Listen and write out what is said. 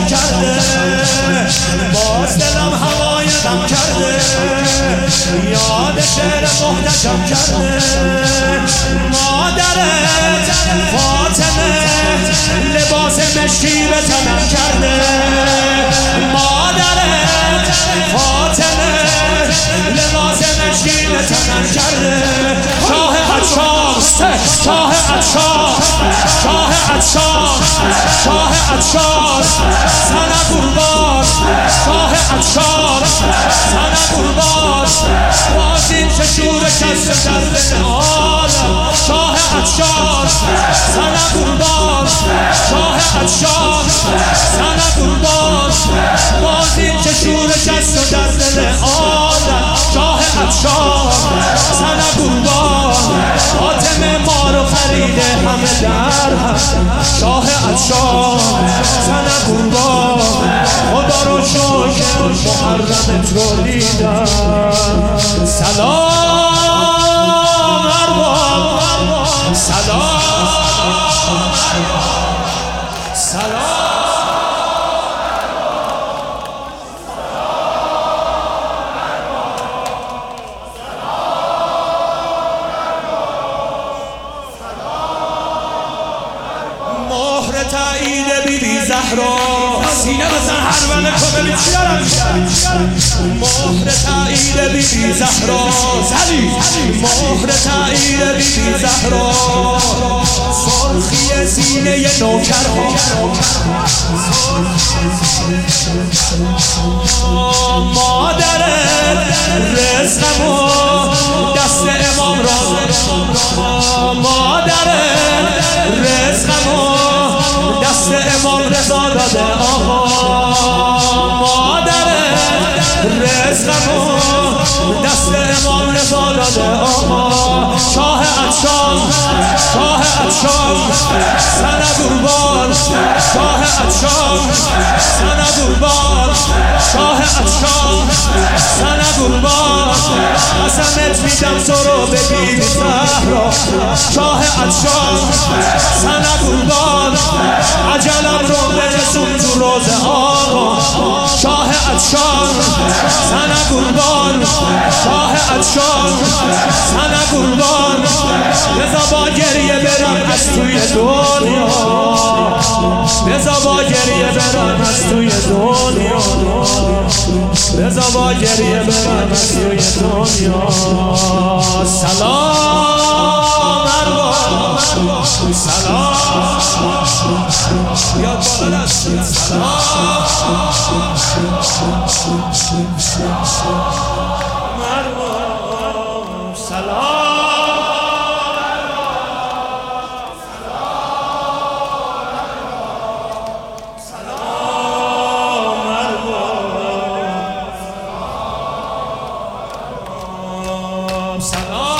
کرده، باز دلم هوای غم کرده، یاد شعر محتشم کرده. مادرت فاطمه لباس مشکی به تنم کرده، مادرت فاطمه لباس مشکی به تنم کرده. شاه عطشان، شاه عطشان، شاه عطشان، شاه عطشان، سنه قربان، شاه عطشان، سنه قربان. باز این ششور کس درد عالم، شاه عطشان، سنه قربان، شاه عطشان، سنه قربان. باز این ششور کس درد عالم، شاه عطشان، سنه قربان. فاطمه ما رو خریده همه در هم، شاه عطشان، سنه قربان. خدا رو شکر محرمت رو دیدم. سلام ارباب، سلام، سلام. مهر تایید بیبی زهرا، سینه بزن هر بله کبلی چیارم. مهر تایید بیبی زهرا، زلی مهر تایید بیبی زهرا. سرخی سینه نوکرها، مادرت رزقمو دست امام را، مادرت رزقمو دست امام رضا داده آقا. مادرت رزقمو دست امام رضا داده آقا. شاه عطشان، شاه عطشان، سنه قربان، شاه عطشان، سنه قربان، شاه عطشان، سنه قربان. قسمت میدم تو رو ببینی زهرا، شاه عطشان، سنه قربان. عجلم رو برسون تو روز آقا، شاه عطشان، سنه قربان، شاه عطشان، سنه قربان. بذار با گریه برم از توی دنیا، بذار با گریه برم از توی دنیا، بذار با گریه برم از توی دنیا. سلام ارباب، سلام، یاد بالا دست. سلام ارباب، سلام. سلام